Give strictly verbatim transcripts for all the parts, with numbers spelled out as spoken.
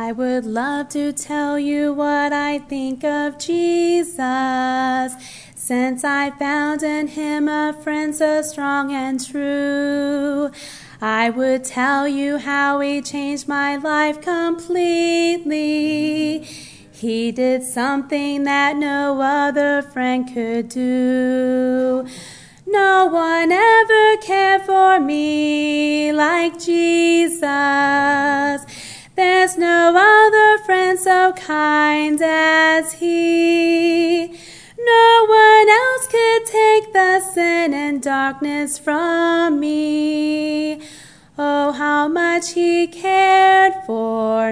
I would love to tell you what I think of Jesus, since I found in him a friend so strong and true. I would tell you how he changed my life completely. He did something that no other friend could do. No one ever cared for me like Jesus. There's no other friend so kind as he. No one else could take the sin and darkness from me. Oh, how much he cared for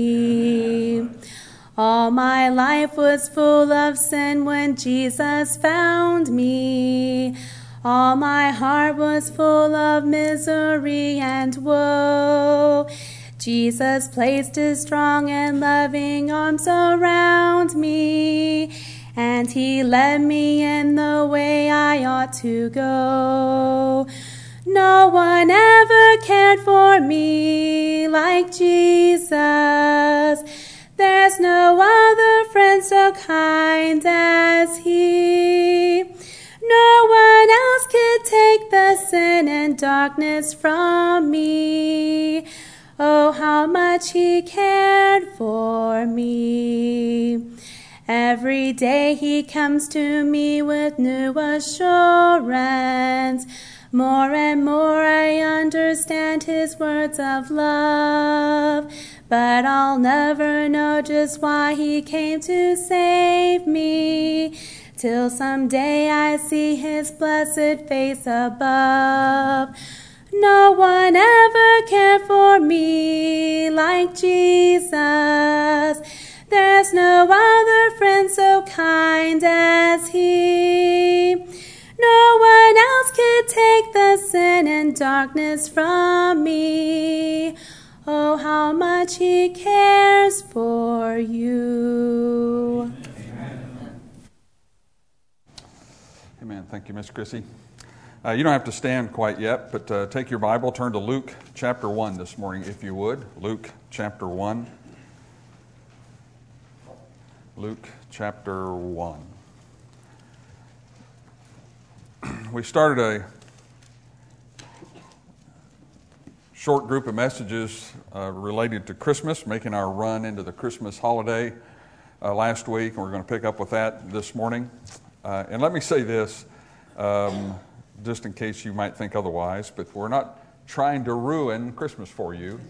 me. All my life was full of sin when Jesus found me. All my heart was full of misery and woe. Jesus placed his strong and loving arms around me, and he led me in the way I ought to go. No one ever cared for me like Jesus. There's no other friend so kind as he. No one else could take the sin and darkness from me. Oh, how much he cared for me. Every day he comes to me with new assurance. More and more I understand his words of love. But I'll never know just why he came to save me, till someday I see his blessed face above. No one ever cared for me like Jesus. There's no other friend so kind as he. No one else could take the sin and darkness from me. Oh, how much he cares for you. Amen. Amen. Thank you, Miss Chrissy. Uh, you don't have to stand quite yet, but uh, take your Bible, turn to Luke chapter one this morning, if you would. Luke chapter one. Luke chapter one. We started a short group of messages uh, related to Christmas, making our run into the Christmas holiday uh, last week, and we're going to pick up with that this morning. Uh, and let me say this, um, just in case you might think otherwise, but we're not trying to ruin Christmas for you.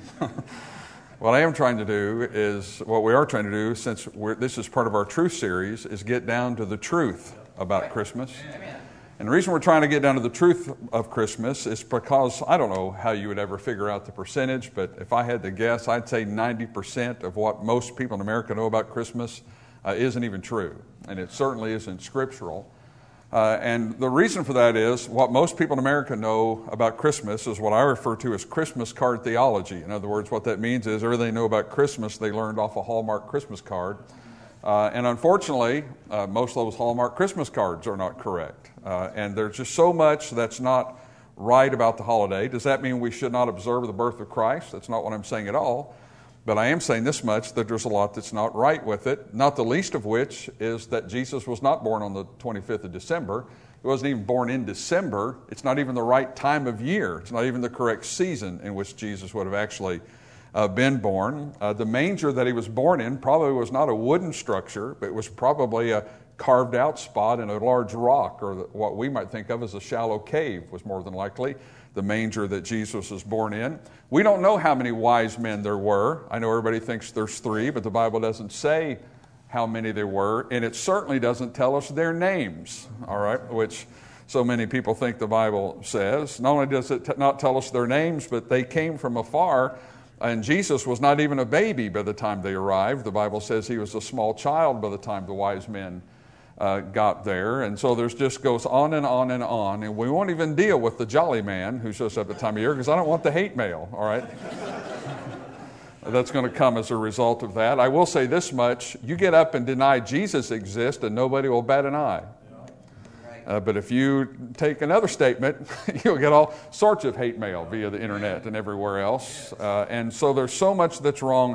What I am trying to do is, what we are trying to do, since we're, this is part of our Truth series, is get down to the truth about Christmas. Amen. And the reason we're trying to get down to the truth of Christmas is because, I don't know how you would ever figure out the percentage, but if I had to guess, I'd say ninety percent of what most people in America know about Christmas uh, isn't even true. And it certainly isn't scriptural. Uh, and the reason for that is what most people in America know about Christmas is what I refer to as Christmas card theology. In other words, what that means is everything they know about Christmas they learned off a Hallmark Christmas card. Uh, and unfortunately, uh, most of those Hallmark Christmas cards are not correct. Uh, and there's just so much that's not right about the holiday. Does that mean we should not observe the birth of Christ? That's not what I'm saying at all. But I am saying this much, that there's a lot that's not right with it, not the least of which is that Jesus was not born on the twenty-fifth of December. He wasn't even born in December. It's not even the right time of year. It's not even the correct season in which Jesus would have actually uh, been born. Uh, the manger that he was born in probably was not a wooden structure, but it was probably a carved out spot in a large rock, or what we might think of as a shallow cave was more than likely the manger that Jesus was born in. We don't know how many wise men there were. I know everybody thinks there's three, but the Bible doesn't say how many there were, and it certainly doesn't tell us their names, all right, which so many people think the Bible says. Not only does it t- not tell us their names, but they came from afar, and Jesus was not even a baby by the time they arrived. The Bible says he was a small child by the time the wise men Uh, got there. And so there's just goes on and on and on. And we won't even deal with the jolly man who shows up at the time of year because I don't want the hate mail, all right? That's going to come as a result of that. I will say this much. You get up and deny Jesus exists and nobody will bat an eye. Uh, but if you take another statement, you'll get all sorts of hate mail via the internet and everywhere else. Uh, and so there's so much that's wrong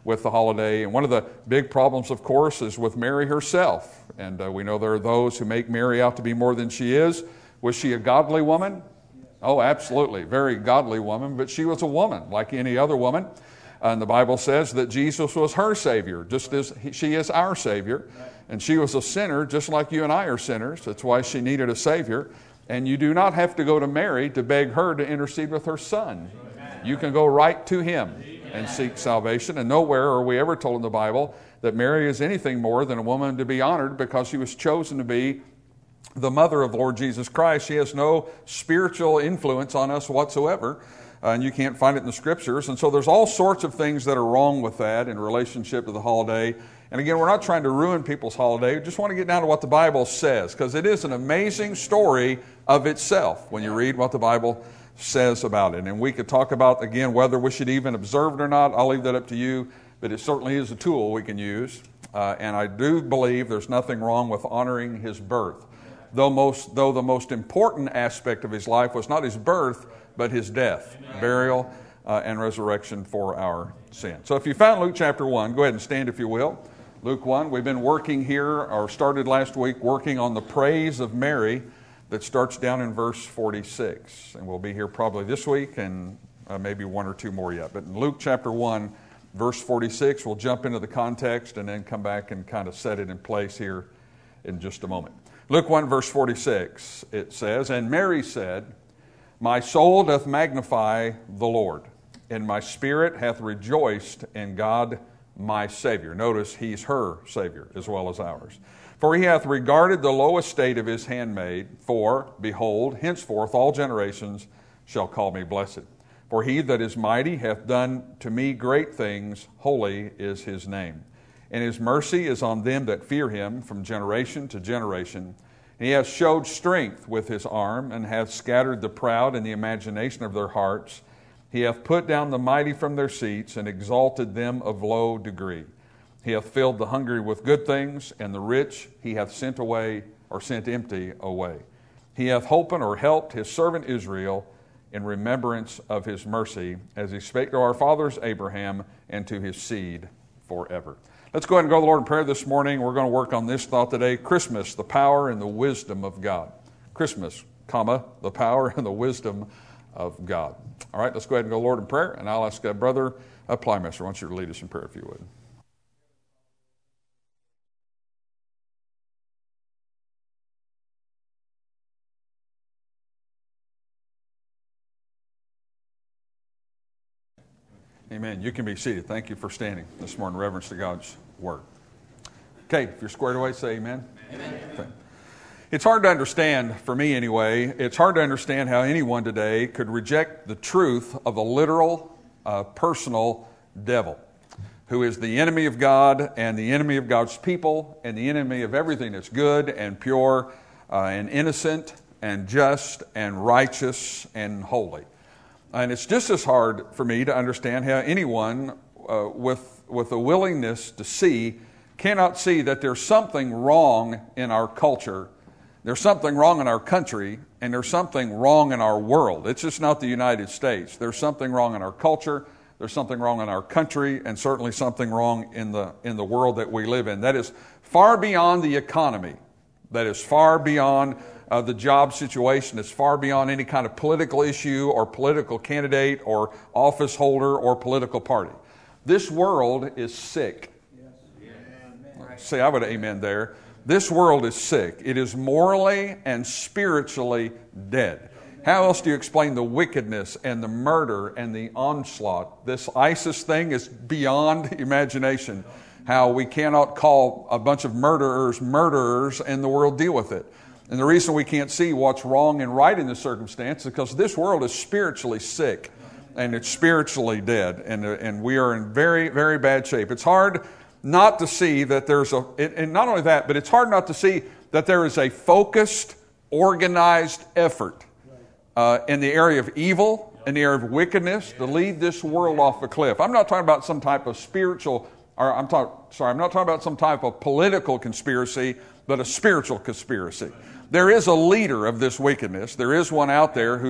with the holiday. And one of the big problems, of course, is with Mary herself. And uh, we know there are those who make Mary out to be more than she is. Was she a godly woman? Oh, absolutely. Very godly woman. But she was a woman like any other woman. And the Bible says that Jesus was her Savior, just as he, she is our Savior. And she was a sinner, just like you and I are sinners. That's why she needed a Savior. And you do not have to go to Mary to beg her to intercede with her Son. You can go right to Him and seek salvation. And nowhere are we ever told in the Bible that Mary is anything more than a woman to be honored because she was chosen to be the mother of Lord Jesus Christ. She has no spiritual influence on us whatsoever, uh, and you can't find it in the Scriptures. And so there's all sorts of things that are wrong with that in relationship to the holiday. And again, we're not trying to ruin people's holiday. We just want to get down to what the Bible says, because it is an amazing story of itself when you read what the Bible says about it. And we could talk about, again, whether we should even observe it or not. I'll leave that up to you, but it certainly is a tool we can use. Uh, and I do believe there's nothing wrong with honoring His birth. Though, most, though the most important aspect of His life was not His birth, but His death, Amen. burial, uh, and resurrection for our sin. So if you found Luke chapter one, go ahead and stand if you will. Luke one, we've been working here, or started last week, working on the praise of Mary that starts down in verse forty-six. And we'll be here probably this week and uh, maybe one or two more yet. But in Luke chapter one, verse forty-six, we'll jump into the context and then come back and kind of set it in place here in just a moment. Luke one, verse forty-six, it says, "And Mary said, My soul doth magnify the Lord, and my spirit hath rejoiced in God my Savior." Notice He's her Savior as well as ours. "For He hath regarded the low estate of His handmaid. For, behold, henceforth all generations shall call me blessed. For He that is mighty hath done to me great things. Holy is His name. And His mercy is on them that fear Him from generation to generation. And He hath showed strength with His arm, and hath scattered the proud in the imagination of their hearts. He hath put down the mighty from their seats, and exalted them of low degree. He hath filled the hungry with good things, and the rich He hath sent away, or sent empty away. He hath holpen or helped His servant Israel in remembrance of His mercy, as He spake to our fathers Abraham, and to His seed forever." Let's go ahead and go to the Lord in prayer this morning. We're going to work on this thought today: Christmas, the power and the wisdom of God. Christmas, comma, the power and the wisdom of God. All right, let's go ahead and go to the Lord in prayer, and I'll ask uh, Brother uh, Plymester, I want you to lead us in prayer if you would. Amen. You can be seated. Thank you for standing this morning in reverence to God's Word. Okay, if you're squared away, say amen. Amen. Okay. It's hard to understand, for me anyway, it's hard to understand how anyone today could reject the truth of a literal, uh, personal devil, who is the enemy of God and the enemy of God's people and the enemy of everything that's good and pure uh, and innocent and just and righteous and holy. And it's just as hard for me to understand how anyone uh, with, with a willingness to see cannot see that there's something wrong in our culture, there's something wrong in our country, and there's something wrong in our world. It's just not the United States. There's something wrong in our culture, there's something wrong in our country, and certainly something wrong in the, in the world that we live in. That is far beyond the economy. That is far beyond Uh, the job situation. Is far beyond any kind of political issue or political candidate or office holder or political party. This world is sick. Yes. See, I would amen there. This world is sick. It is morally and spiritually dead. How else do you explain the wickedness and the murder and the onslaught? This ISIS thing is beyond imagination. How we cannot call a bunch of murderers murderers and the world deal with it. And the reason we can't see what's wrong and right in this circumstance is because this world is spiritually sick and it's spiritually dead, and and we are in very, very bad shape. It's hard not to see that there's a, and not only that, but it's hard not to see that there is a focused, organized effort uh, in the area of evil, in the area of wickedness, to lead this world off a cliff. I'm not talking about some type of spiritual, or I'm talking, sorry, I'm not talking about some type of political conspiracy, but a spiritual conspiracy. There is a leader of this wickedness. There is one out there who's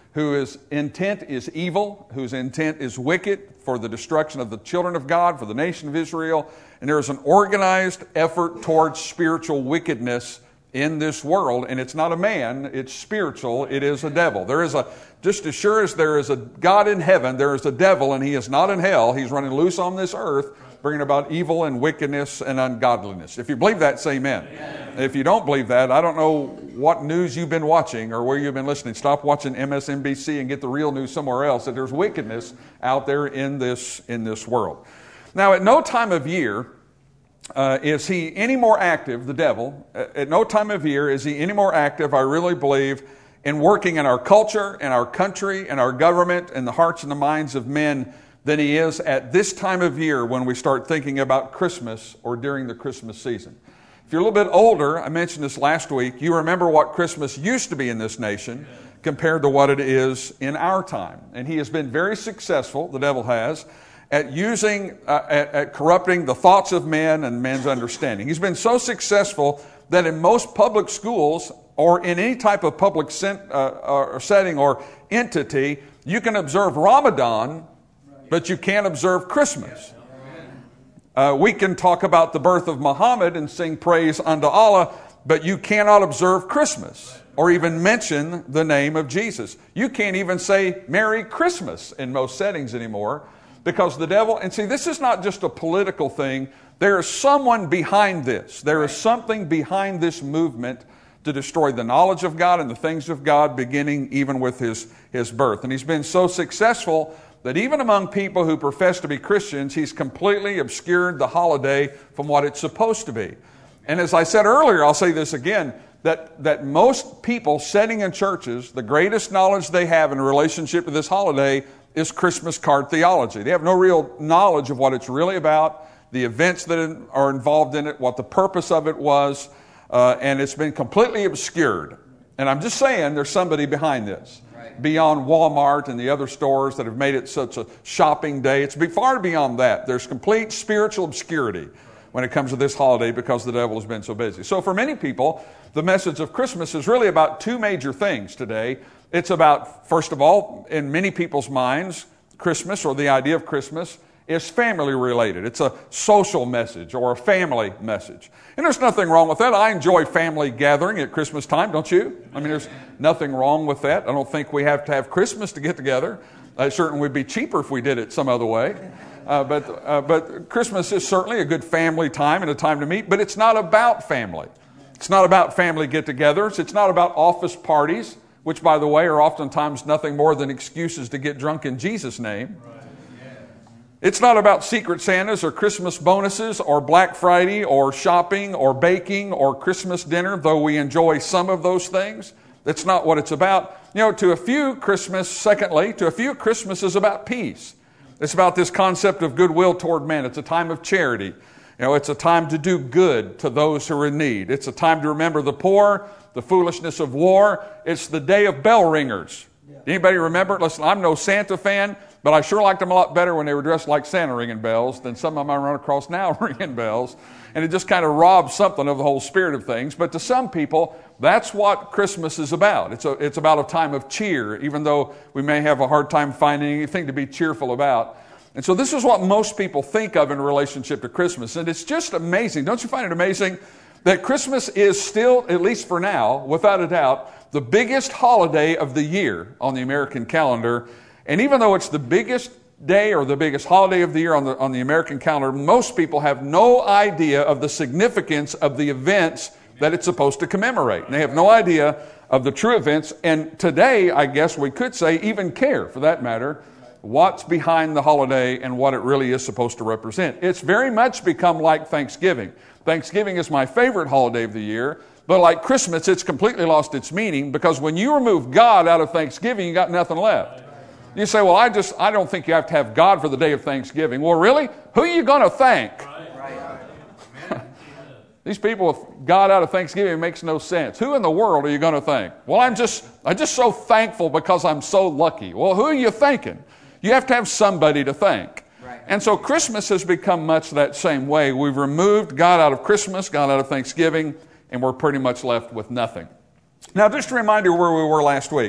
whose intent is evil, whose intent is wicked for the destruction of the children of God, for the nation of Israel. And there is an organized effort towards spiritual wickedness in this world. And it's not a man, it's spiritual, it is a devil. There is a, just as sure as there is a God in heaven, there is a devil, and he is not in hell. He's running loose on this earth, bringing about evil and wickedness and ungodliness. If you believe that, say amen. Amen. If you don't believe that, I don't know what news you've been watching or where you've been listening. Stop watching M S N B C and get the real news somewhere else, that there's wickedness out there in this, in this world. Now, at no time of year uh, is he any more active, the devil, at no time of year is he any more active, I really believe, in working in our culture, in our country, in our government, in the hearts and the minds of men than he is at this time of year when we start thinking about Christmas or during the Christmas season. If you're a little bit older, I mentioned this last week, you remember what Christmas used to be in this nation compared to what it is in our time. And he has been very successful, the devil has, at using, uh, at, at corrupting the thoughts of men and men's understanding. He's been so successful that in most public schools or in any type of public set, uh, or setting or entity, you can observe Ramadan, but you can't observe Christmas. Uh, we can talk about the birth of Muhammad and sing praise unto Allah, but you cannot observe Christmas or even mention the name of Jesus. You can't even say Merry Christmas in most settings anymore because the devil, and see, this is not just a political thing. There is someone behind this. There is something behind this movement to destroy the knowledge of God and the things of God, beginning even with his, his birth. And he's been so successful that even among people who profess to be Christians, he's completely obscured the holiday from what it's supposed to be. And as I said earlier, I'll say this again, that, that most people sitting in churches, the greatest knowledge they have in relationship to this holiday is Christmas card theology. They have no real knowledge of what it's really about, the events that are involved in it, what the purpose of it was, uh, and it's been completely obscured. And I'm just saying there's somebody behind this. Beyond Walmart and the other stores that have made it such a shopping day. It's far beyond that. There's complete spiritual obscurity when it comes to this holiday because the devil has been so busy. So for many people, the message of Christmas is really about two major things today. It's about, first of all, in many people's minds, Christmas or the idea of Christmas is family related. It's a social message or a family message. And there's nothing wrong with that. I enjoy family gathering at Christmas time, don't you? I mean, there's nothing wrong with that. I don't think we have to have Christmas to get together. It certainly would be cheaper if we did it some other way. Uh, but, uh, but Christmas is certainly a good family time and a time to meet, but it's not about family. It's not about family get-togethers. It's not about office parties, which, by the way, are oftentimes nothing more than excuses to get drunk in Jesus' name. It's not about Secret Santas or Christmas bonuses or Black Friday or shopping or baking or Christmas dinner, though we enjoy some of those things. That's not what it's about. You know, to a few Christmas, secondly, to a few Christmas is about peace. It's about this concept of goodwill toward men. It's a time of charity. You know, it's a time to do good to those who are in need. It's a time to remember the poor, the foolishness of war. It's the day of bell ringers. Anybody remember? Listen, I'm no Santa fan, but I sure liked them a lot better when they were dressed like Santa ringing bells than some of them I run across now ringing bells. And it just kind of robs something of the whole spirit of things. But to some people, that's what Christmas is about. It's a, it's about a time of cheer, even though we may have a hard time finding anything to be cheerful about. And so this is what most people think of in relationship to Christmas. And it's just amazing. Don't you find it amazing that Christmas is still, at least for now, without a doubt, the biggest holiday of the year on the American calendar. And even though it's the biggest day or the biggest holiday of the year on the, on the American calendar, most people have no idea of the significance of the events that it's supposed to commemorate. And they have no idea of the true events. And today, I guess we could say, even care, for that matter, what's behind the holiday and what it really is supposed to represent. It's very much become like Thanksgiving. Thanksgiving is my favorite holiday of the year. But like Christmas, it's completely lost its meaning, because when you remove God out of Thanksgiving, you got nothing left. You say, well, I just, I don't think you have to have God for the day of Thanksgiving. Well, really? Who are you going to thank? These people with God out of Thanksgiving makes no sense. Who in the world are you going to thank? Well, I'm just, I'm just so thankful because I'm so lucky. Well, who are you thanking? You have to have somebody to thank. And so Christmas has become much that same way. We've removed God out of Christmas, God out of Thanksgiving, and we're pretty much left with nothing. Now, just a reminder where we were last week.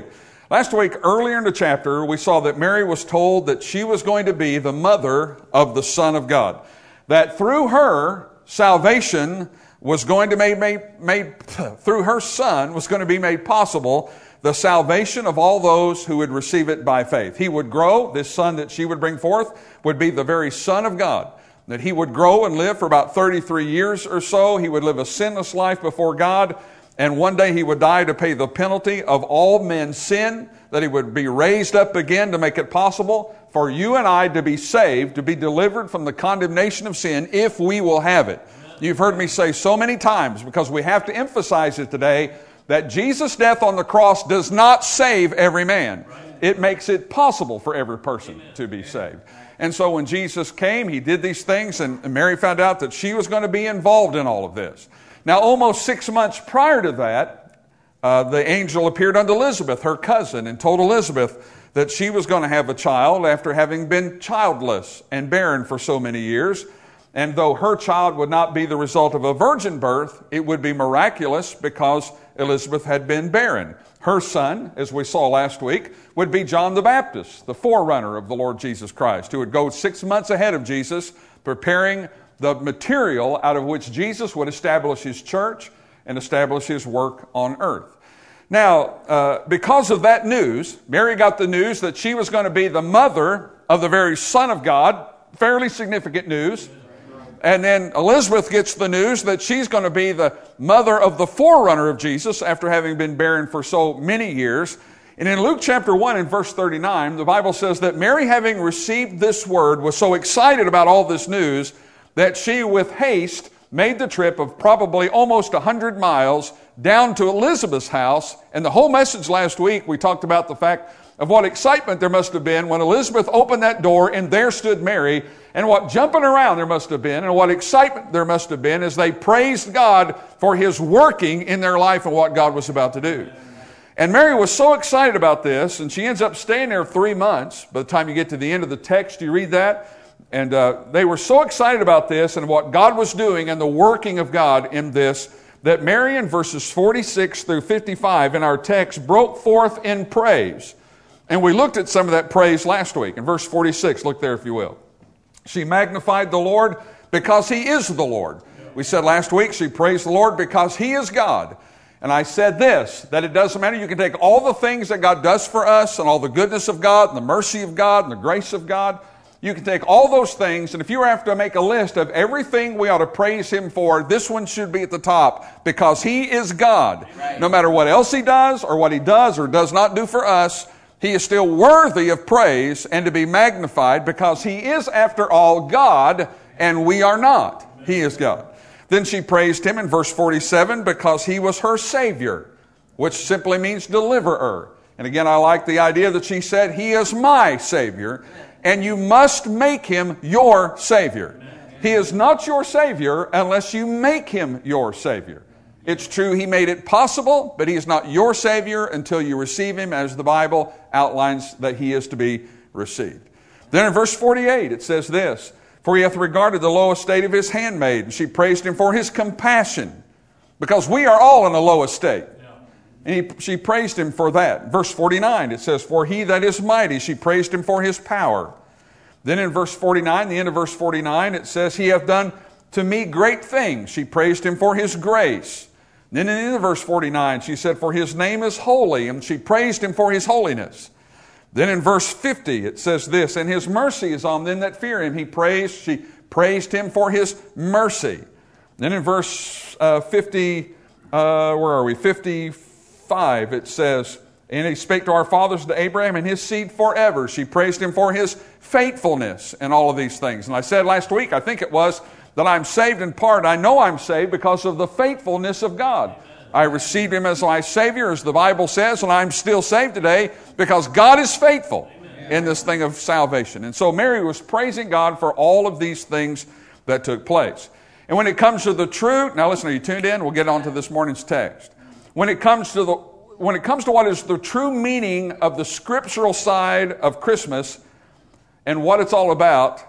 Last week, earlier in the chapter, we saw that Mary was told that she was going to be the mother of the Son of God. That through her, salvation was going to be made, made, through her Son was going to be made possible, the salvation of all those who would receive it by faith. He would grow, this Son that she would bring forth would be the very Son of God. That he would grow and live for about thirty-three years or so. He would live a sinless life before God. And one day he would die to pay the penalty of all men's sin, that he would be raised up again to make it possible for you and I to be saved, to be delivered from the condemnation of sin if we will have it. You've heard me say so many times, because we have to emphasize it today, that Jesus' death on the cross does not save every man. It makes it possible for every person to be saved. And so when Jesus came, he did these things, and Mary found out that she was going to be involved in all of this. Now, almost six months prior to that, uh, the angel appeared unto Elizabeth, her cousin, and told Elizabeth that she was going to have a child after having been childless and barren for so many years. And though her child would not be the result of a virgin birth, it would be miraculous because Elizabeth had been barren. Her son, as we saw last week, would be John the Baptist, the forerunner of the Lord Jesus Christ, who would go six months ahead of Jesus, preparing the material out of which Jesus would establish his church and establish his work on earth. Now, uh, because of that news, Mary got the news that she was going to be the mother of the very Son of God, fairly significant news. And then Elizabeth gets the news that she's going to be the mother of the forerunner of Jesus after having been barren for so many years. And in Luke chapter one and verse thirty-nine, the Bible says that Mary, having received this word, was so excited about all this news that she with haste made the trip of probably almost one hundred miles down to Elizabeth's house. And the whole message last week, we talked about the fact of what excitement there must have been when Elizabeth opened that door and there stood Mary, and what jumping around there must have been, and what excitement there must have been as they praised God for his working in their life and what God was about to do. And Mary was so excited about this, and she ends up staying there three months. By the time you get to the end of the text, you read that. And uh, they were so excited about this and what God was doing and the working of God in this, that Mary in verses forty-six through fifty-five in our text broke forth in praise. And we looked at some of that praise last week. In verse forty-six, look there if you will. She magnified the Lord because he is the Lord. We said last week she praised the Lord because he is God. And I said this, that it doesn't matter. You can take all the things that God does for us and all the goodness of God and the mercy of God and the grace of God. You can take all those things, and if you were have to make a list of everything we ought to praise him for, this one should be at the top, because he is God. No matter what else he does or what he does or does not do for us, he is still worthy of praise and to be magnified, because he is, after all, God, and we are not. He is God. Then she praised him in verse forty-seven because he was her Savior, which simply means deliverer. And again, I like the idea that she said, he is my Savior, and you must make him your Savior. He is not your Savior unless you make him your Savior. It's true he made it possible, but he is not your Savior until you receive him, as the Bible outlines that he is to be received. Then in verse forty-eight it says this, for he hath regarded the low estate of his handmaid, and she praised him for his compassion, because we are all in a low estate. And he, she praised him for that. Verse forty-nine, it says, for he that is mighty, she praised him for his power. Then in verse forty-nine, the end of verse forty-nine, it says, he hath done to me great things. She praised him for his grace. Then in the end of verse forty-nine, she said, for his name is holy, and she praised him for his holiness. Then in verse fifty, it says this, and his mercy is on them that fear him. He praised, she praised him for his mercy. Then in verse uh, fifty, uh, where are we? fifty-five, it says, and he spake to our fathers, to Abraham and his seed forever. She praised him for his faithfulness and all of these things. And I said last week, I think it was, that I'm saved in part. I know I'm saved because of the faithfulness of God. I received him as my Savior, as the Bible says, and I'm still saved today because God is faithful in this thing of salvation. And so Mary was praising God for all of these things that took place. And when it comes to the true, now listen, are you tuned in? We'll get on to this morning's text. When it comes to the when it comes to what is the true meaning of the scriptural side of Christmas and what it's all about,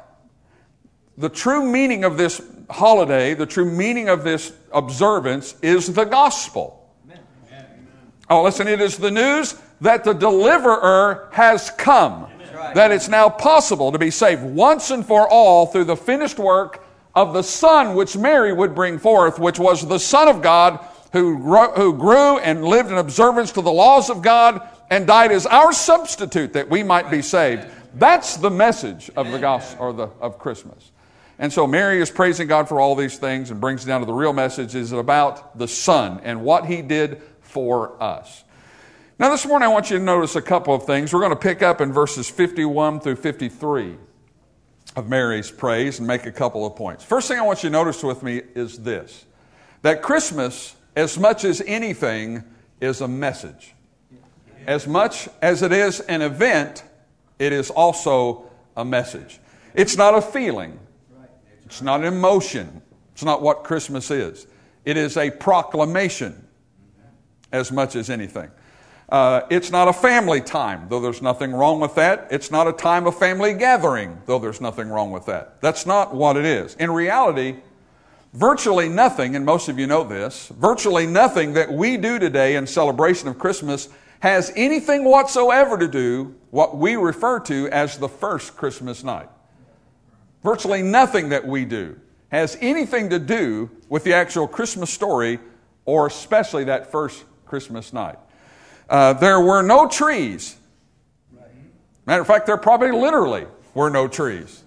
the true meaning of this holiday, the true meaning of this observance is the gospel. Amen. Oh, listen, it is the news that the deliverer has come. Right. That it's now possible to be saved once and for all through the finished work of the Son which Mary would bring forth, which was the Son of God who grew, who grew and lived in observance to the laws of God and died as our substitute that we might be saved. That's the message of the gospel or the of Christmas. And so Mary is praising God for all these things and brings it down to the real message is about the Son and what He did for us. Now this morning I want you to notice a couple of things. We're going to pick up in verses fifty-one through fifty-three of Mary's praise and make a couple of points. First thing I want you to notice with me is this, that Christmas, as much as anything, is a message. As much as it is an event, it is also a message. It's not a feeling. It's not an emotion. It's not what Christmas is. It is a proclamation as much as anything. Uh, it's not a family time, though there's nothing wrong with that. It's not a time of family gathering, though there's nothing wrong with that. That's not what it is. In reality, virtually nothing, and most of you know this, virtually nothing that we do today in celebration of Christmas has anything whatsoever to do what we refer to as the first Christmas night. Virtually nothing that we do has anything to do with the actual Christmas story, or especially that first Christmas night. Uh, there were no trees. Matter of fact, there probably literally were no trees.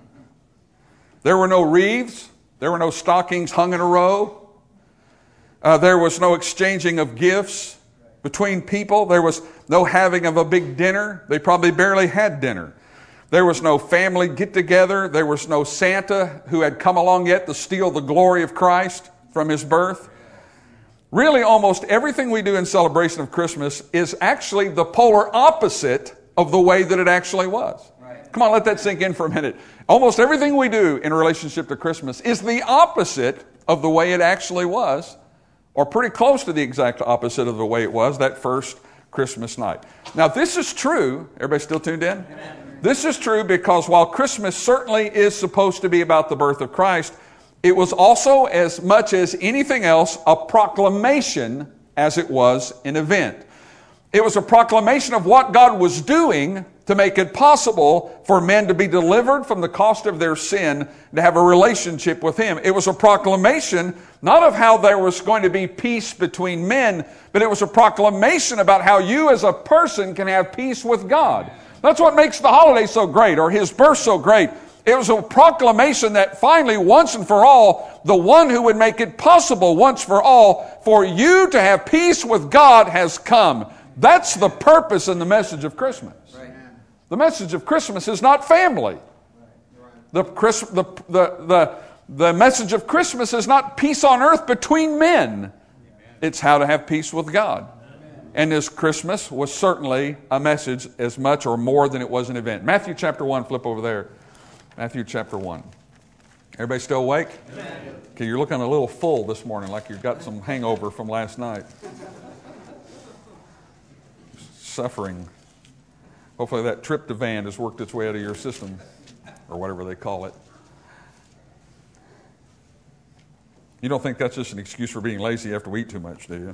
There were no wreaths. There were no stockings hung in a row. Uh, there was no exchanging of gifts between people. There was no having of a big dinner. They probably barely had dinner. There was no family get-together. There was no Santa who had come along yet to steal the glory of Christ from His birth. Really, almost everything we do in celebration of Christmas is actually the polar opposite of the way that it actually was. Right. Come on, let that sink in for a minute. Almost everything we do in relationship to Christmas is the opposite of the way it actually was, or pretty close to the exact opposite of the way it was that first Christmas night. Now, this is true. Everybody still tuned in? Amen. This is true because while Christmas certainly is supposed to be about the birth of Christ, it was also, as much as anything else, a proclamation as it was an event. It was a proclamation of what God was doing to make it possible for men to be delivered from the cost of their sin, to have a relationship with Him. It was a proclamation not of how there was going to be peace between men, but it was a proclamation about how you as a person can have peace with God. That's what makes the holiday so great, or His birth so great. It was a proclamation that finally, once and for all, the one who would make it possible once for all for you to have peace with God has come. That's the purpose and the message of Christmas. Right. The message of Christmas is not family. The, Chris, the, the, the, the message of Christmas is not peace on earth between men. It's how to have peace with God. And this Christmas was certainly a message as much or more than it was an event. Matthew chapter one, flip over there. Matthew chapter one. Everybody still awake? Amen. Okay, you're looking a little full this morning, like you've got some hangover from last night. Suffering. Hopefully that tryptophan has worked its way out of your system, or whatever they call it. You don't think that's just an excuse for being lazy after we eat too much, do you?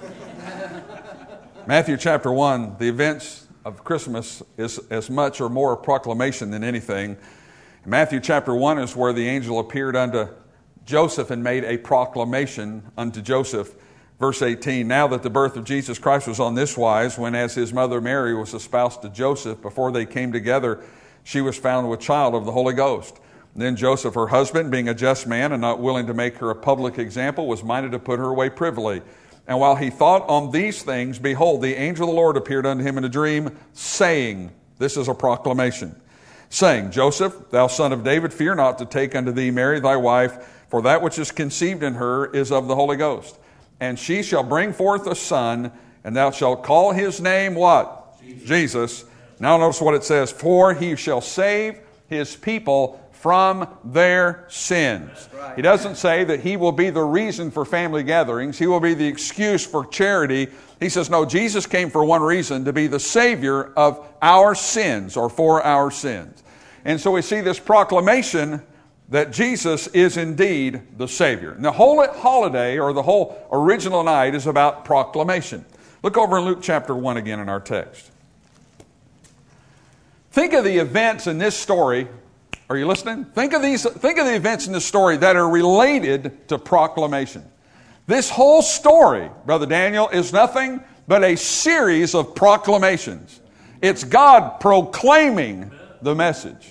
Matthew chapter one, the events of Christmas is as much or more a proclamation than anything. Matthew chapter one is where the angel appeared unto Joseph and made a proclamation unto Joseph. Verse eighteen, now that the birth of Jesus Christ was on this wise, when as his mother Mary was espoused to Joseph, before they came together, she was found with child of the Holy Ghost. Then Joseph, her husband, being a just man and not willing to make her a public example, was minded to put her away privily. And while he thought on these things, behold, the angel of the Lord appeared unto him in a dream, saying, this is a proclamation, saying, Joseph, thou son of David, fear not to take unto thee Mary thy wife, for that which is conceived in her is of the Holy Ghost. And she shall bring forth a son, and thou shalt call his name what? Jesus. Jesus. Now notice what it says, for he shall save his people from their sins. Right. He doesn't say that he will be the reason for family gatherings. He will be the excuse for charity. He says, no, Jesus came for one reason, to be the Savior of our sins, or for our sins. And so we see this proclamation that Jesus is indeed the Savior. And the whole holiday, or the whole original night, is about proclamation. Look Look over in Luke chapter one again in our text. Think of the events in this story. Are you listening? Think of these. Think of the events in this story that are related to proclamation. This whole story, Brother Daniel, is nothing but a series of proclamations. It's God proclaiming the message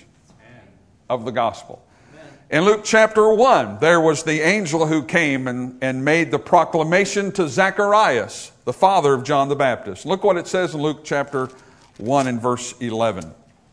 of the gospel. In Luke chapter one, there was the angel who came and, and made the proclamation to Zacharias, the father of John the Baptist. Look what it says in Luke chapter one and verse eleven.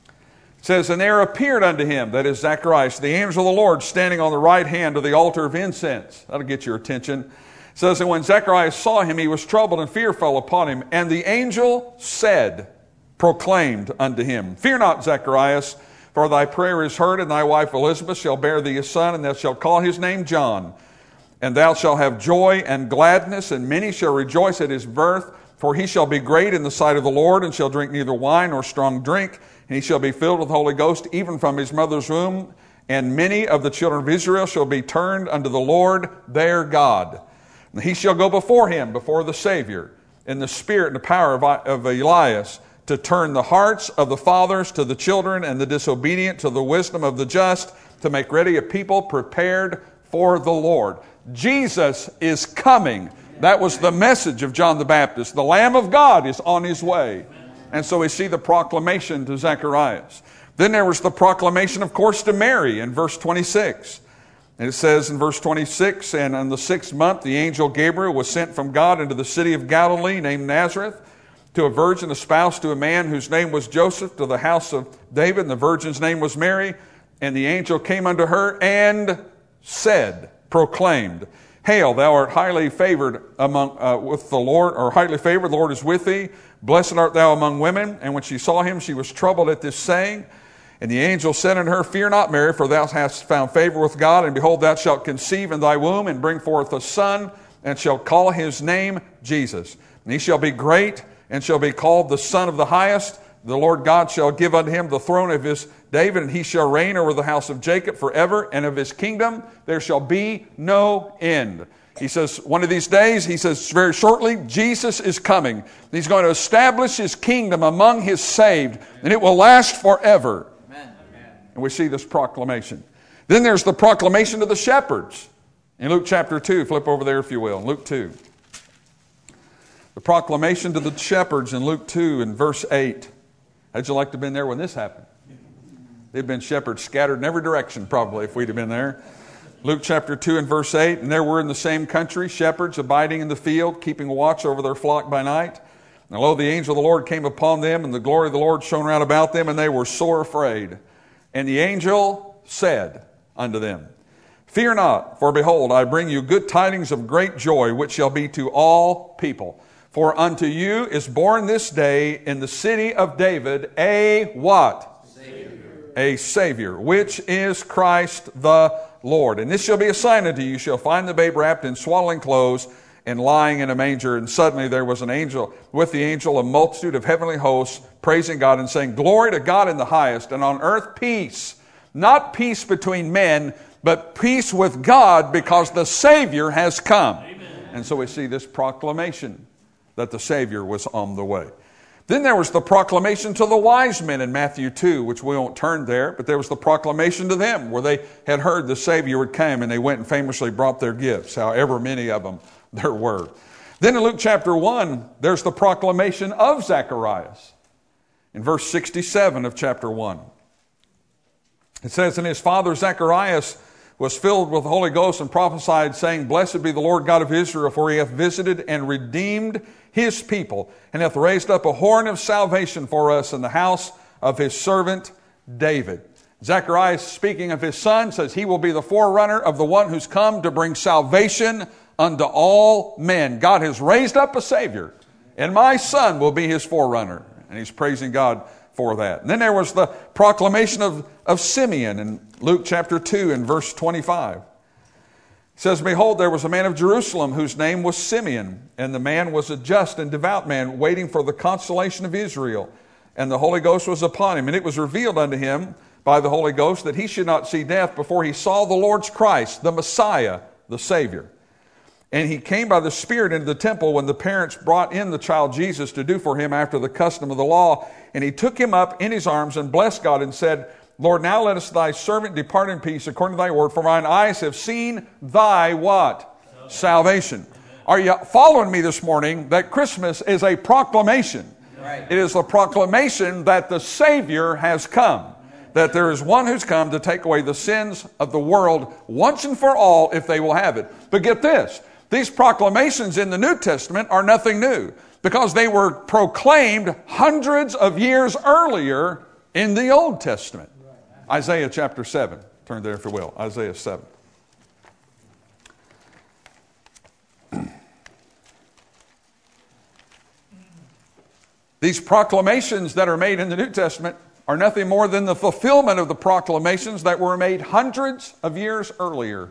It says, and there appeared unto him, that is Zacharias, the angel of the Lord standing on the right hand of the altar of incense. That'll get your attention. It says, and when Zacharias saw him, he was troubled, and fear fell upon him. And the angel said, proclaimed unto him, fear not, Zacharias, for thy prayer is heard, and thy wife Elizabeth shall bear thee a son, and thou shalt call his name John. And thou shalt have joy and gladness, and many shall rejoice at his birth, for he shall be great in the sight of the Lord, and shall drink neither wine nor strong drink, and he shall be filled with the Holy Ghost, even from his mother's womb. And many of the children of Israel shall be turned unto the Lord their God. And he shall go before him, before the Savior, in the spirit and the power of, of Elias, to turn the hearts of the fathers to the children, and the disobedient to the wisdom of the just, to make ready a people prepared for the Lord. Jesus is coming. That was the message of John the Baptist. The Lamb of God is on his way. And so we see the proclamation to Zacharias. Then there was the proclamation, of course, to Mary in verse twenty-six. And it says in verse twenty-six, and in the sixth month the angel Gabriel was sent from God into the city of Galilee named Nazareth, to a virgin espoused to a man whose name was Joseph, to the house of David, and the virgin's name was Mary. And the angel came unto her and said, proclaimed, hail, thou art highly favored among uh, with the Lord, or highly favored, the Lord is with thee. Blessed art thou among women. And when she saw him, she was troubled at this saying. And the angel said unto her, fear not, Mary, for thou hast found favor with God, and behold, thou shalt conceive in thy womb, and bring forth a son, and shalt call his name Jesus. And he shall be great, and shall be called the Son of the Highest. The Lord God shall give unto him the throne of his David, and he shall reign over the house of Jacob forever, and of his kingdom there shall be no end. He says, one of these days, he says very shortly, Jesus is coming. He's going to establish his kingdom among his saved, and it will last forever. Amen. And we see this proclamation. Then there's the proclamation to the shepherds. In Luke chapter two, flip over there if you will, Luke two. The proclamation to the shepherds in Luke two and verse eight. How'd you like to have been there when this happened? They'd been shepherds scattered in every direction probably if we'd have been there. Luke chapter two and verse eight, and there were in the same country shepherds abiding in the field, keeping watch over their flock by night. And lo, the angel of the Lord came upon them, and the glory of the Lord shone round about them, and they were sore afraid. And the angel said unto them, fear not, for behold, I bring you good tidings of great joy, which shall be to all people. For unto you is born this day in the city of David a what? Savior. A Savior, which is Christ the Lord. And this shall be a sign unto you. You shall find the babe wrapped in swaddling clothes and lying in a manger. And suddenly there was an angel, with the angel, a multitude of heavenly hosts, praising God and saying, glory to God in the highest, and on earth peace. Not peace between men, but peace with God, because the Savior has come. Amen. And so we see this proclamation that the Savior was on the way. Then there was the proclamation to the wise men in Matthew two, which we won't turn there, but there was the proclamation to them where they had heard the Savior would come, and they went and famously brought their gifts, however many of them there were. Then in Luke chapter one, there's the proclamation of Zacharias. In verse sixty-seven of chapter one, it says, and his father Zacharias was filled with the Holy Ghost and prophesied, saying, blessed be the Lord God of Israel, for he hath visited and redeemed his people, and hath raised up a horn of salvation for us in the house of his servant David. Zacharias, speaking of his son, says he will be the forerunner of the one who's come to bring salvation unto all men. God has raised up a Savior, and my son will be his forerunner. And he's praising God for that. And then there was the proclamation of, of Simeon in Luke chapter two and verse twenty-five. It says, behold, there was a man of Jerusalem whose name was Simeon, and the man was a just and devout man, waiting for the consolation of Israel. And the Holy Ghost was upon him, and it was revealed unto him by the Holy Ghost that he should not see death before he saw the Lord's Christ, the Messiah, the Savior. And he came by the Spirit into the temple when the parents brought in the child Jesus to do for him after the custom of the law. And he took him up in his arms and blessed God and said, Lord, now let us thy servant depart in peace according to thy word, for mine eyes have seen thy what? Salvation. Are you following me this morning that Christmas is a proclamation? Right. It is a proclamation that the Savior has come. That there is one who's come to take away the sins of the world once and for all if they will have it. But get this, these proclamations in the New Testament are nothing new because they were proclaimed hundreds of years earlier in the Old Testament. Isaiah chapter seven. Turn there if you will. Isaiah seven. These proclamations that are made in the New Testament are nothing more than the fulfillment of the proclamations that were made hundreds of years earlier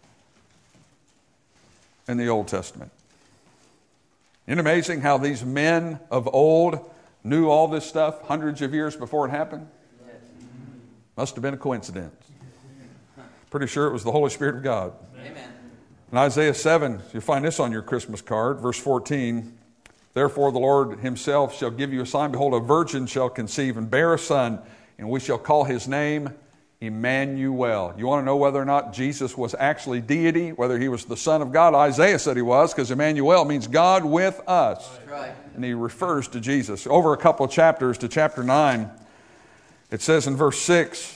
in the Old Testament. Isn't it amazing how these men of old knew all this stuff hundreds of years before it happened? Must have been a coincidence. Pretty sure it was the Holy Spirit of God. Amen. In Isaiah seven, you'll find this on your Christmas card, verse fourteen. Therefore the Lord himself shall give you a sign. Behold, a virgin shall conceive and bear a son, and we shall call his name Emmanuel. You want to know whether or not Jesus was actually deity, whether he was the Son of God? Isaiah said he was, because Emmanuel means God with us. Right. And he refers to Jesus. Over a couple of chapters to chapter nine, it says in verse six,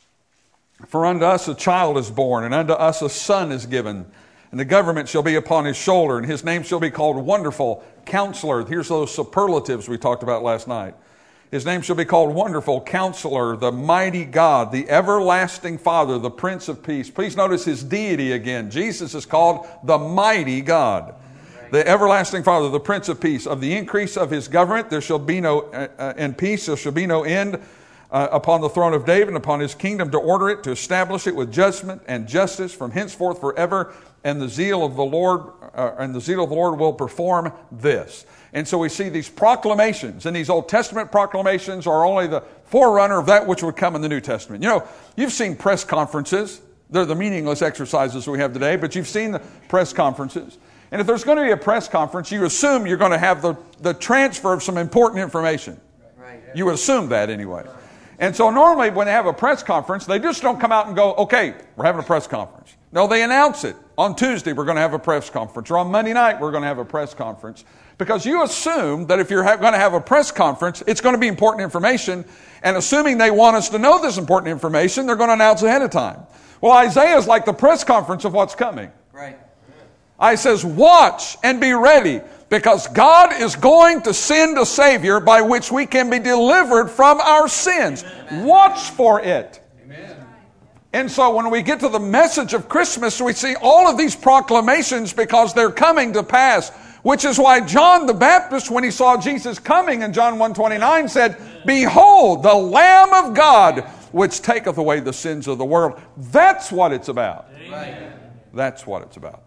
For unto us a child is born, and unto us a son is given, and the government shall be upon his shoulder, and his name shall be called Wonderful Counselor. Here's those superlatives we talked about last night. His name shall be called Wonderful Counselor, the Mighty God, the Everlasting Father, the Prince of Peace. Please notice his deity again. Jesus is called the Mighty God, the Everlasting Father, the Prince of Peace. Of the increase of his government there shall be no, uh, and peace there shall be no end uh, upon the throne of David and upon his kingdom, to order it, to establish it with judgment and justice from henceforth forever. And the zeal of the Lord, uh, and the zeal of the Lord will perform this. And so we see these proclamations, and these Old Testament proclamations are only the forerunner of that which would come in the New Testament. You know, you've seen press conferences. They're the meaningless exercises we have today, but you've seen the press conferences. And if there's going to be a press conference, you assume you're going to have the, the transfer of some important information. Right. You assume that anyway. And so normally when they have a press conference, they just don't come out and go, okay, we're having a press conference. No, they announce it. On Tuesday, we're going to have a press conference. Or on Monday night, we're going to have a press conference. Because you assume that if you're ha- going to have a press conference, it's going to be important information. And assuming they want us to know this important information, they're going to announce ahead of time. Well, Isaiah is like the press conference of what's coming. Right. Isaiah says, watch and be ready, because God is going to send a Savior by which we can be delivered from our sins. Amen. Watch for it. Amen. And so when we get to the message of Christmas, we see all of these proclamations because they're coming to pass. Which is why John the Baptist, when he saw Jesus coming in John one twenty-nine, said, Behold, the Lamb of God, which taketh away the sins of the world. That's what it's about. Amen. That's what it's about.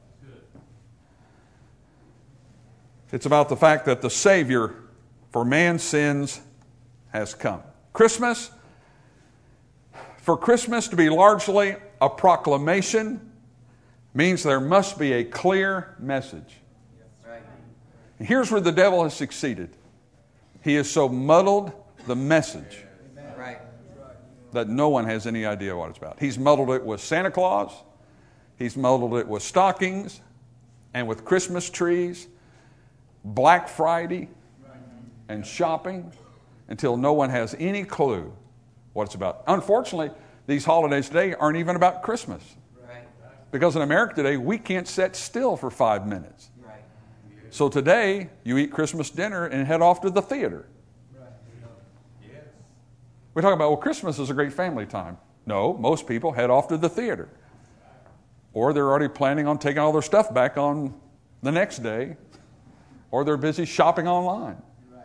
It's about the fact that the Savior for man's sins has come. Christmas, for Christmas to be largely a proclamation, means there must be a clear message. And here's where the devil has succeeded. He has so muddled the message that no one has any idea what it's about. He's muddled it with Santa Claus. He's muddled it with stockings and with Christmas trees, Black Friday, and shopping, until no one has any clue what it's about. Unfortunately, these holidays today aren't even about Christmas. Because in America today, we can't sit still for five minutes. So today, you eat Christmas dinner and head off to the theater. We talk about, well, Christmas is a great family time. No, most people head off to the theater. Or they're already planning on taking all their stuff back on the next day. Or they're busy shopping online.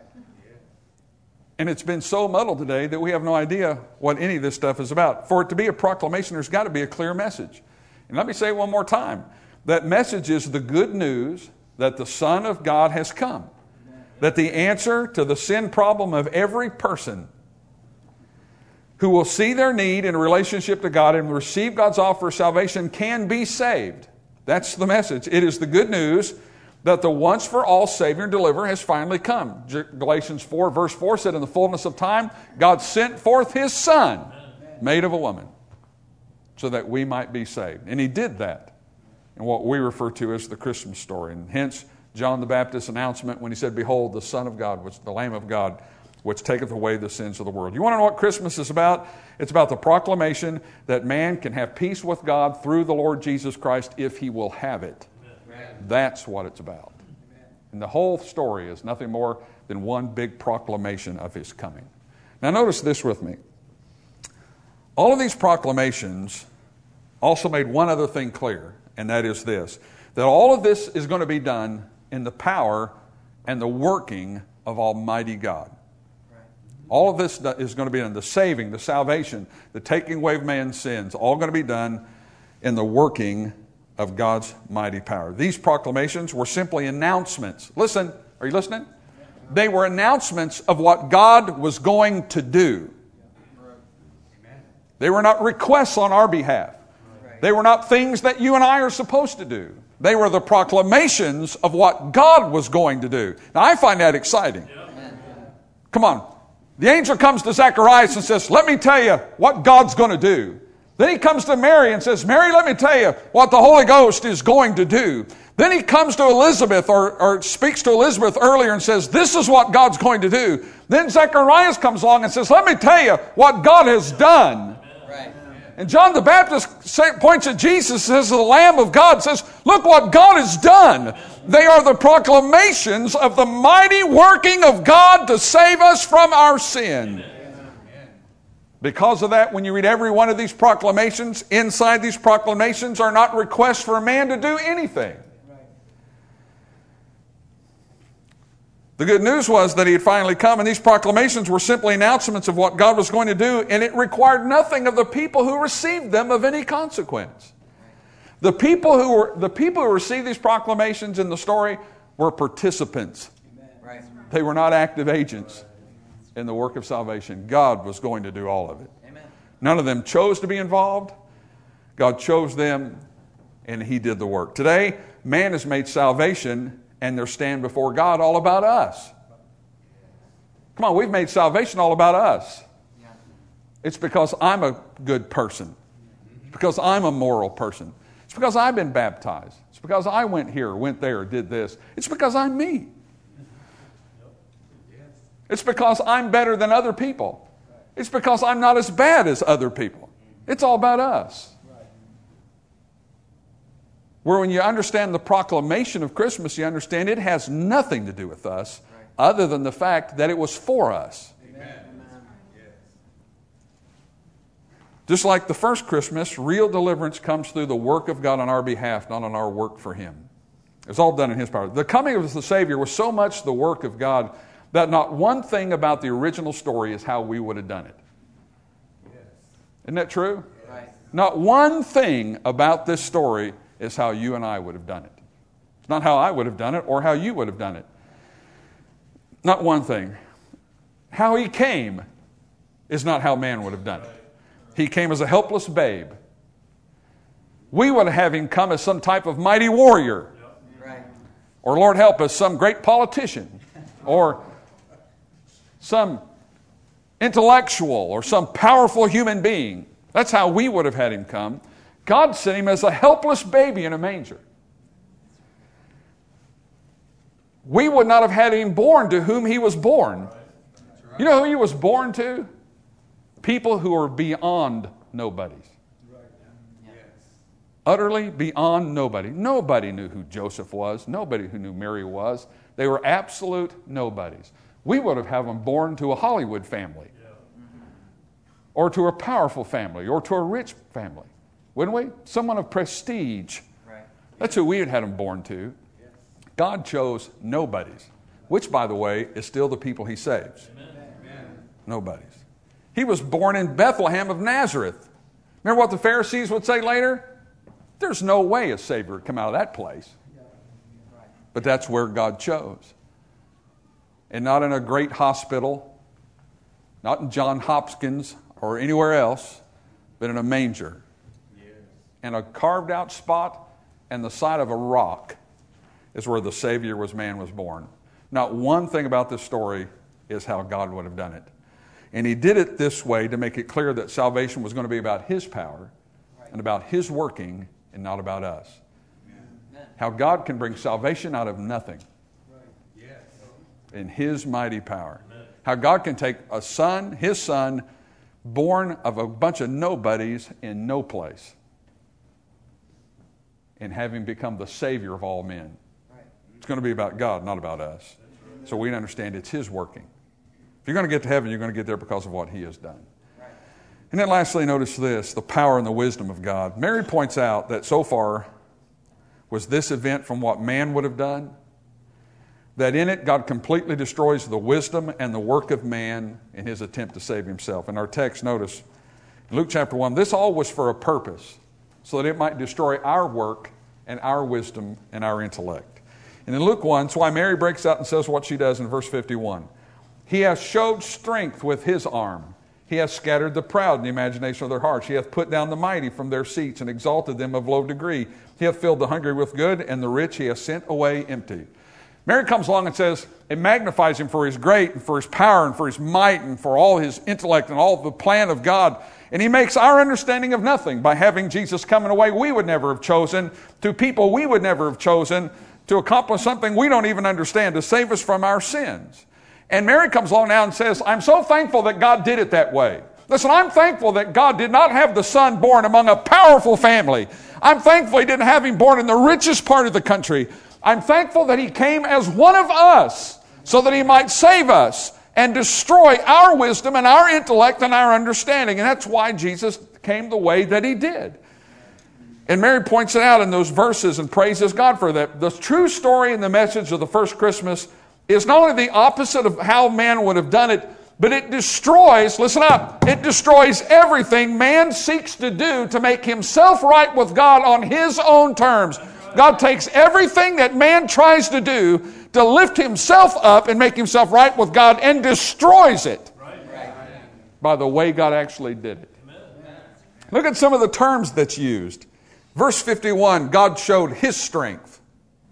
And it's been so muddled today that we have no idea what any of this stuff is about. For it to be a proclamation, there's got to be a clear message. And let me say it one more time. That message is the good news that the Son of God has come. That the answer to the sin problem of every person who will see their need in relationship to God and receive God's offer of salvation can be saved. That's the message. It is the good news that the once-for-all Savior and Deliverer has finally come. Galatians four, verse four said, in the fullness of time, God sent forth His Son, made of a woman, so that we might be saved. And He did that in what we refer to as the Christmas story. And hence, John the Baptist's announcement when he said, behold, the Son of God, which the Lamb of God, which taketh away the sins of the world. You want to know what Christmas is about? It's about the proclamation that man can have peace with God through the Lord Jesus Christ if he will have it. Amen. That's what it's about. Amen. And the whole story is nothing more than one big proclamation of His coming. Now notice this with me. All of these proclamations also made one other thing clear, and that is this, that all of this is going to be done in the power and the working of Almighty God. All of this is going to be done, the saving, the salvation, the taking away of man's sins, all going to be done in the working of God's mighty power. These proclamations were simply announcements. Listen, are you listening? They were announcements of what God was going to do. They were not requests on our behalf. They were not things that you and I are supposed to do. They were the proclamations of what God was going to do. Now, I find that exciting. Come on. The angel comes to Zacharias and says, let me tell you what God's going to do. Then he comes to Mary and says, Mary, let me tell you what the Holy Ghost is going to do. Then he comes to Elizabeth or, or speaks to Elizabeth earlier and says, this is what God's going to do. Then Zacharias comes along and says, let me tell you what God has done. Right. And John the Baptist points at Jesus, says, the Lamb of God, says, look what God has done. They are the proclamations of the mighty working of God to save us from our sin. Because of that, when you read every one of these proclamations, inside these proclamations are not requests for a man to do anything. The good news was that He had finally come, and these proclamations were simply announcements of what God was going to do, and it required nothing of the people who received them of any consequence. The people who were the people who received these proclamations in the story were participants. Right. They were not active agents in the work of salvation. God was going to do all of it. Amen. None of them chose to be involved. God chose them, and He did the work. Today, man has made salvation and their stand before God all about us. Come on, we've made salvation all about us. It's because I'm a good person. It's because I'm a moral person. It's because I've been baptized. It's because I went here, went there, did this. It's because I'm me. It's because I'm better than other people. It's because I'm not as bad as other people. It's all about us. Where when you understand the proclamation of Christmas, you understand it has nothing to do with us other than the fact that it was for us. Just like the first Christmas, real deliverance comes through the work of God on our behalf, not on our work for Him. It's all done in His power. The coming of the Savior was so much the work of God that not one thing about the original story is how we would have done it. Isn't that true? Right. Not one thing about this story is how you and I would have done it. It's not how I would have done it or how you would have done it. Not one thing. How He came is not how man would have done it. He came as a helpless babe. We would have Him come as some type of mighty warrior. Right. Or, Lord help us, some great politician. Or some intellectual or some powerful human being. That's how we would have had Him come. God sent Him as a helpless baby in a manger. We would not have had Him born to whom He was born. You know who He was born to? People who are beyond nobodies. Utterly beyond nobody. Nobody knew who Joseph was. Nobody who knew Mary was. They were absolute nobodies. We would have had them born to a Hollywood family. Or to a powerful family. Or to a rich family. Wouldn't we? Someone of prestige. That's who we had had them born to. God chose nobodies. Which, by the way, is still the people He saves. Nobodies. He was born in Bethlehem of Nazareth. Remember what the Pharisees would say later? There's no way a Savior would come out of that place. But that's where God chose. And not in a great hospital, not in Johns Hopkins or anywhere else, but in a manger. In a carved out spot and the side of a rock is where the Savior was man was born. Not one thing about this story is how God would have done it. And he did it this way to make it clear that salvation was going to be about his power and about his working and not about us. Amen. How God can bring salvation out of nothing in his mighty power. Amen. How God can take a son, his son, born of a bunch of nobodies in no place, and have him become the Savior of all men. Right. It's going to be about God, not about us. Right. So we understand it's his working. If you're going to get to heaven, you're going to get there because of what he has done. Right. And then lastly, notice this, the power and the wisdom of God. Mary points out that so far was this event from what man would have done, that in it God completely destroys the wisdom and the work of man in his attempt to save himself. In our text, notice, in Luke chapter one, this all was for a purpose, so that it might destroy our work and our wisdom and our intellect. And in Luke one, that's why Mary breaks out and says what she does in verse fifty-one. He hath showed strength with his arm. He hath scattered the proud in the imagination of their hearts. He hath put down the mighty from their seats and exalted them of low degree. He hath filled the hungry with good, and the rich he hath sent away empty. Mary comes along and says, it magnifies him for his great and for his power and for his might and for all his intellect and all the plan of God. And he makes our understanding of nothing by having Jesus come in a way we would never have chosen, to people we would never have chosen, to accomplish something we don't even understand, to save us from our sins. And Mary comes along now and says, I'm so thankful that God did it that way. Listen, I'm thankful that God did not have the son born among a powerful family. I'm thankful he didn't have him born in the richest part of the country. I'm thankful that he came as one of us so that he might save us and destroy our wisdom and our intellect and our understanding. And that's why Jesus came the way that he did. And Mary points it out in those verses and praises God for that. The true story and the message of the first Christmas is not only the opposite of how man would have done it, but it destroys, listen up, it destroys everything man seeks to do to make himself right with God on his own terms. God takes everything that man tries to do to lift himself up and make himself right with God and destroys it by the way God actually did it. Look at some of the terms that's used. Verse fifty-one, God showed his strength.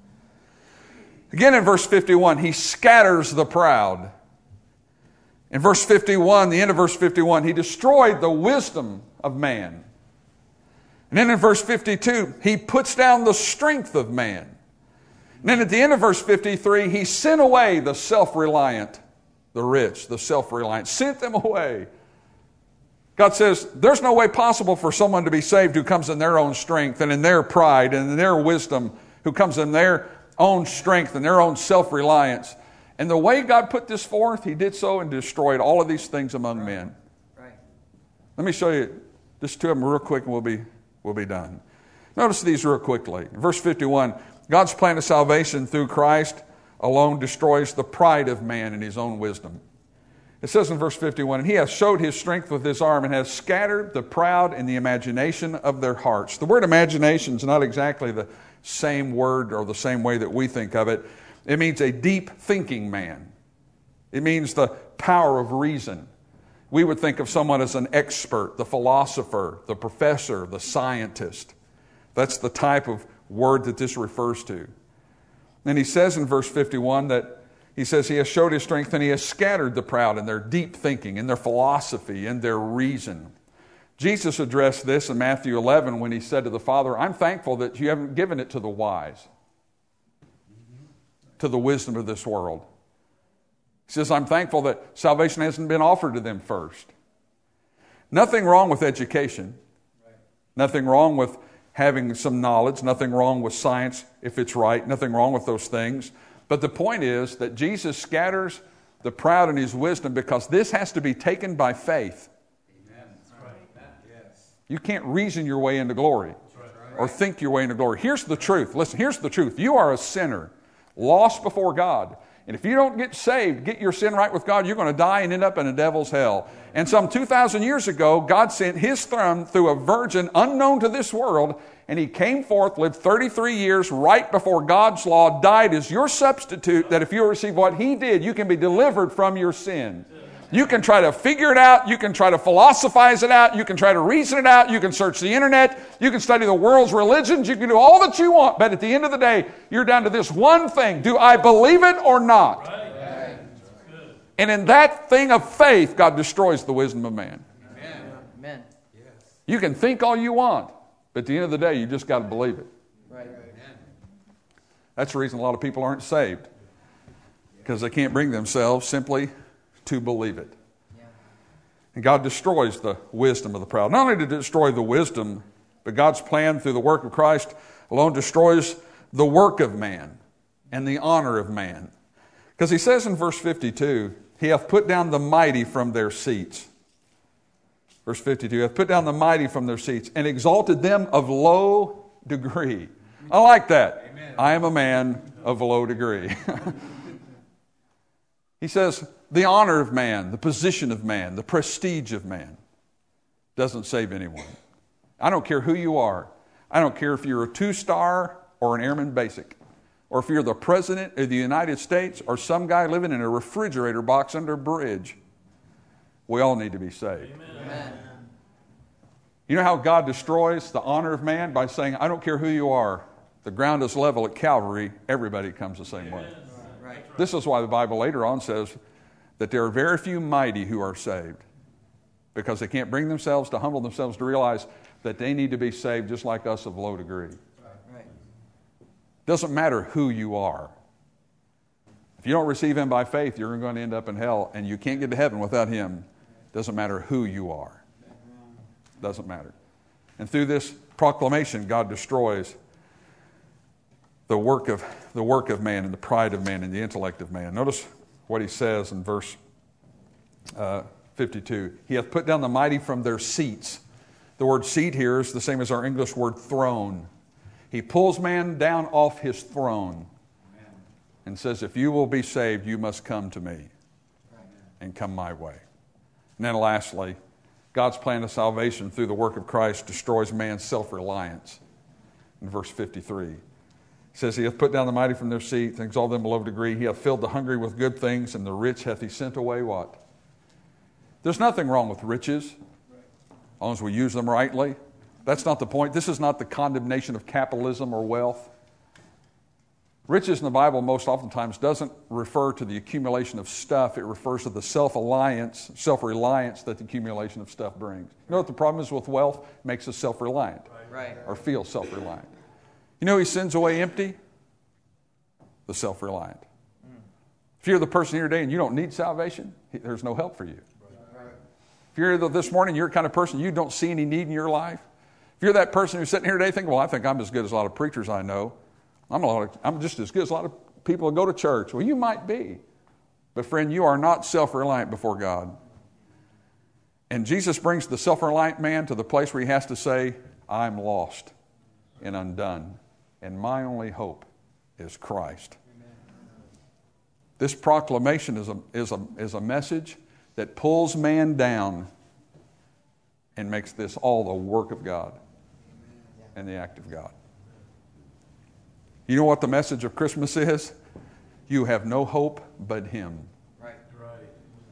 Again in verse fifty-one, he scatters the proud. In verse fifty-one, the end of verse fifty-one, he destroyed the wisdom of man. And then in verse fifty-two, he puts down the strength of man. And then at the end of verse fifty-three, he sent away the self-reliant, the rich, the self-reliant, sent them away. God says, there's no way possible for someone to be saved who comes in their own strength and in their pride and in their wisdom, who comes in their own strength and their own self-reliance. And the way God put this forth, he did so and destroyed all of these things among men. Right. Let me show you just two of them real quick and we'll be, we'll be done. Notice these real quickly. Verse fifty-one, God's plan of salvation through Christ alone destroys the pride of man in his own wisdom. It says in verse fifty-one, and he hath showed his strength with his arm and hath scattered the proud in the imagination of their hearts. The word imagination is not exactly the same word or the same way that we think of it. It means a deep thinking man. It means the power of reason. We would think of someone as an expert, the philosopher, the professor, the scientist. That's the type of word that this refers to. And he says in verse fifty-one that he says he has showed his strength and he has scattered the proud in their deep thinking, in their philosophy, in their reason. Jesus addressed this in Matthew eleven when he said to the Father, I'm thankful that you haven't given it to the wise, to the wisdom of this world. He says, I'm thankful that salvation hasn't been offered to them first. Nothing wrong with education. Nothing wrong with having some knowledge. Nothing wrong with science if it's right. Nothing wrong with those things. But the point is that Jesus scatters the proud in his wisdom because this has to be taken by faith. Amen. That's right. Yes. You can't reason your way into glory or think your way into glory. Here's the truth. Listen, here's the truth. You are a sinner, lost before God. And if you don't get saved, get your sin right with God, you're going to die and end up in a devil's hell. And some two thousand years ago, God sent his Son through a virgin unknown to this world, and he came forth, lived thirty-three years right before God's law, died as your substitute, that if you receive what he did, you can be delivered from your sin. You can try to figure it out. You can try to philosophize it out. You can try to reason it out. You can search the internet. You can study the world's religions. You can do all that you want. But at the end of the day, you're down to this one thing. Do I believe it or not? Right. And in that thing of faith, God destroys the wisdom of man. Amen. You can think all you want, but at the end of the day, you just got to believe it. Right. That's the reason a lot of people aren't saved, because they can't bring themselves simply to believe it. Yeah. And God destroys the wisdom of the proud. Not only to destroy the wisdom, but God's plan through the work of Christ alone destroys the work of man and the honor of man. Because he says in verse fifty-two, he hath put down the mighty from their seats. Verse fifty-two, hath put down the mighty from their seats and exalted them of low degree. I like that. Amen. I am a man of low degree. He says the honor of man, the position of man, the prestige of man doesn't save anyone. I don't care who you are. I don't care if you're a two-star or an airman basic, or if you're the president of the United States or some guy living in a refrigerator box under a bridge. We all need to be saved. Amen. You know how God destroys the honor of man? By saying, I don't care who you are. The ground is level at Calvary. Everybody comes the same way. Right. This is why the Bible later on says that there are very few mighty who are saved, because they can't bring themselves to humble themselves to realize that they need to be saved just like us of low degree. Right. Doesn't matter who you are. If you don't receive Him by faith, you're going to end up in hell, and you can't get to heaven without Him. Doesn't matter who you are. Doesn't matter. And through this proclamation, God destroys the work of the work of man and the pride of man and the intellect of man. Notice what he says in verse uh, fifty-two. He hath put down the mighty from their seats. The word seat here is the same as our English word throne. He pulls man down off his throne and says, if you will be saved, you must come to me and come my way. And then lastly, God's plan of salvation through the work of Christ destroys man's self-reliance. In verse fifty-three, it says, he hath put down the mighty from their seat, and exalted them below degree. He hath filled the hungry with good things, and the rich hath he sent away what? There's nothing wrong with riches, as long as we use them rightly. That's not the point. This is not the condemnation of capitalism or wealth. Riches in the Bible most oftentimes doesn't refer to the accumulation of stuff. It refers to the self-reliance, self-reliance that the accumulation of stuff brings. You know what the problem is with wealth? It makes us self-reliant. Right. Or feel self-reliant. You know who he sends away empty? The self-reliant. Mm. If you're the person here today and you don't need salvation, there's no help for you. Right. If you're this morning, you're the kind of person you don't see any need in your life. If you're that person who's sitting here today thinking, well, I think I'm as good as a lot of preachers I know. I'm, a lot of, I'm just as good as a lot of people who go to church. Well, you might be. But friend, you are not self-reliant before God. And Jesus brings the self-reliant man to the place where he has to say, I'm lost and undone. And my only hope is Christ. Amen. This proclamation is a, is, a, is a message that pulls man down and makes this all the work of God and the act of God. You know what the message of Christmas is? You have no hope but Him. Right. Right.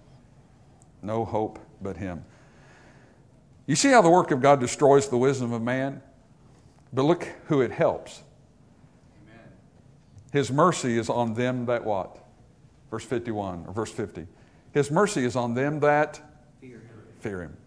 No hope but Him. You see how the work of God destroys the wisdom of man? But look who it helps. Amen. His mercy is on them that what? Verse fifty-one or verse fifty. His mercy is on them that fear Him. Fear Him.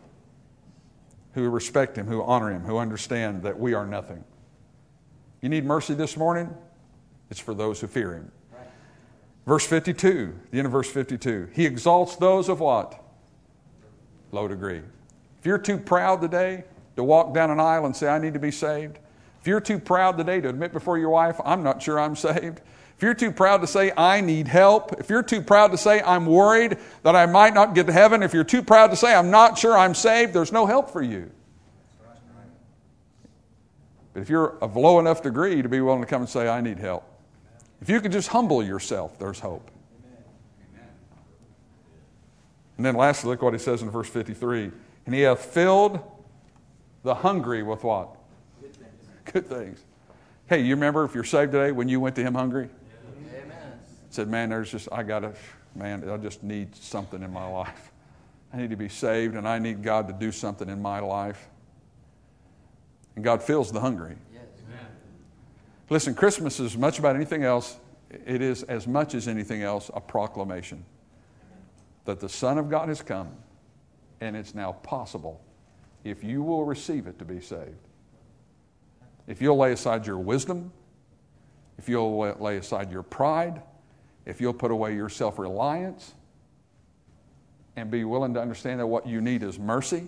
Who respect Him, who honor Him, who understand that we are nothing. You need mercy this morning? It's for those who fear Him. Right. Verse fifty-two, the end of verse fifty-two. He exalts those of what? Low degree. If you're too proud today to walk down an aisle and say, I need to be saved. If you're too proud today to admit before your wife, I'm not sure I'm saved. If you're too proud to say, I need help. If you're too proud to say, I'm worried that I might not get to heaven. If you're too proud to say, I'm not sure I'm saved, there's no help for you. But if you're of low enough degree to be willing to come and say, I need help. If you could just humble yourself, there's hope. And then lastly, look what he says in verse fifty-three. And he hath filled the hungry with what? Good things. Good things. Hey, you remember if you're saved today when you went to him hungry? Amen. said, man, there's just, I got to, man, I just need something in my life. I need to be saved, and I need God to do something in my life. And God fills the hungry. Yes. Listen, Christmas is as much about anything else. It is as much as anything else a proclamation that the Son of God has come, and it's now possible, if you will receive it, to be saved. If you'll lay aside your wisdom, if you'll lay aside your pride, if you'll put away your self-reliance, and be willing to understand that what you need is mercy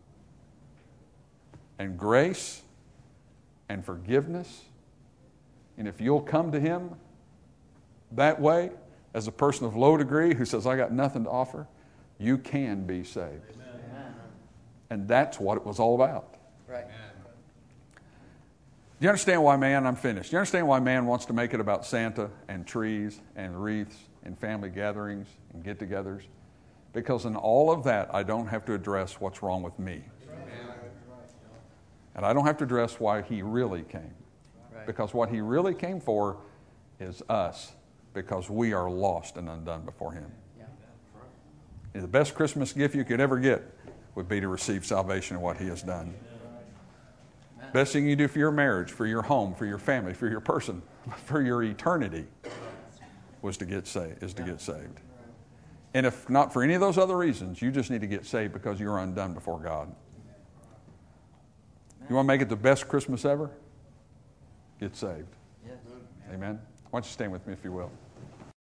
and grace and forgiveness, and if you'll come to Him that way, as a person of low degree who says, I got nothing to offer, you can be saved. Amen. And that's what it was all about. Right. Do you understand why man, I'm finished. Do you understand why man wants to make it about Santa and trees and wreaths and family gatherings and get-togethers? Because in all of that, I don't have to address what's wrong with me. And I don't have to address why He really came. Right. Because what He really came for is us, because we are lost and undone before Him. Yeah. And the best Christmas gift you could ever get would be to receive salvation in what He has done. Amen. Best thing you do for your marriage, for your home, for your family, for your person, for your eternity, was to get saved, is to get saved. And if not for any of those other reasons, you just need to get saved because you're undone before God. You want to make it the best Christmas ever? Get saved. Yes. Amen. Why don't you stand with me if you will?